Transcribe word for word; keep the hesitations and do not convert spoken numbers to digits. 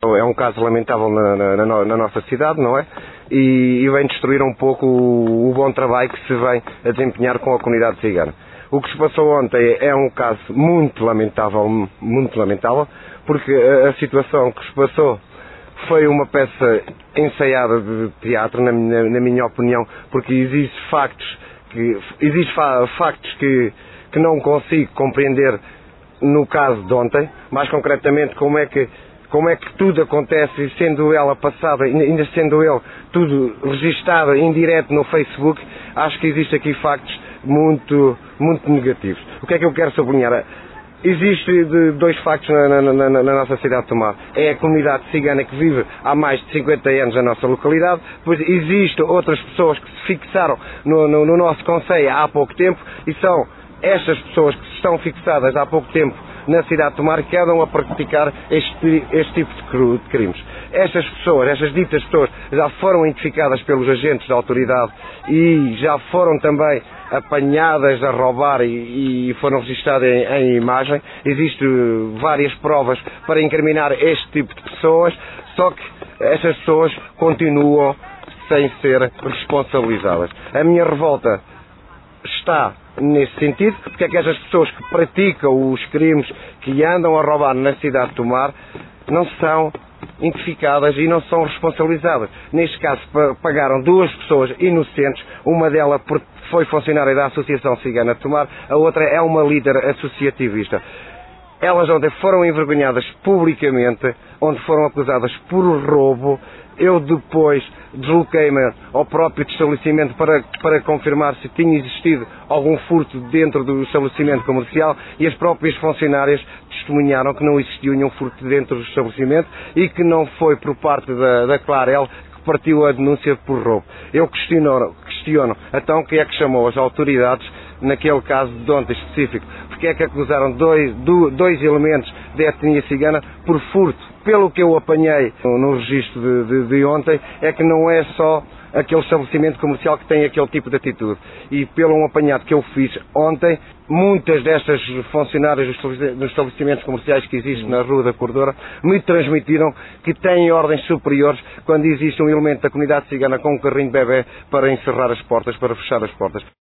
É um caso lamentável na, na, na nossa cidade, não é? E, e vem destruir um pouco o, o bom trabalho que se vem a desempenhar com a comunidade cigana. O que se passou ontem é um caso muito lamentável, muito lamentável, porque a, a situação que se passou foi uma peça ensaiada de teatro, na, na, na minha opinião, porque existem factos que, existe fa, factos que, que não consigo compreender no caso de ontem, mais concretamente como é que como é que tudo acontece, sendo ela passada, ainda sendo ele tudo registado em direto no Facebook. Acho que existe aqui factos muito, muito negativos. O que é que eu quero sublinhar? Existe dois factos na, na, na, na nossa cidade de Tomar. É a comunidade cigana que vive há mais de cinquenta anos na nossa localidade, pois existem outras pessoas que se fixaram no, no, no nosso concelho há pouco tempo, e são estas pessoas que estão fixadas há pouco tempo na cidade de Tomar que andam a praticar este, este tipo de crimes. Estas pessoas, estas ditas pessoas, já foram identificadas pelos agentes da autoridade e já foram também apanhadas a roubar e, e foram registradas em, em imagem. Existem várias provas para incriminar este tipo de pessoas, só que estas pessoas continuam sem ser responsabilizadas. A minha revolta está nesse sentido, porque é que estas pessoas que praticam os crimes, que andam a roubar na cidade de Tomar, não são identificadas e não são responsabilizadas. Neste caso pagaram duas pessoas inocentes, uma delas foi funcionária da Associação Cigana de Tomar, a outra é uma líder associativista. Elas ontem foram envergonhadas publicamente, onde foram acusadas por roubo. Eu depois desloquei-me ao próprio estabelecimento para, para confirmar se tinha existido algum furto dentro do estabelecimento comercial, e as próprias funcionárias testemunharam que não existiu nenhum furto dentro do estabelecimento e que não foi por parte da, da Clarel que partiu a denúncia por roubo. Eu questiono, questiono então quem é que chamou as autoridades naquele caso de ontem específico. Porque é que acusaram dois, dois elementos da etnia cigana por furto? Pelo que eu apanhei no registro de, de, de ontem, é que não é só aquele estabelecimento comercial que tem aquele tipo de atitude. E pelo um apanhado que eu fiz ontem, muitas destas funcionárias dos estabelecimentos comerciais que existem na Rua da Corredora me transmitiram que têm ordens superiores quando existe um elemento da comunidade cigana com um carrinho de bebê para encerrar as portas, para fechar as portas.